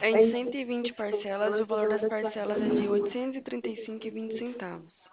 É em 120 parcelas e o valor das parcelas é de R$ 835,20.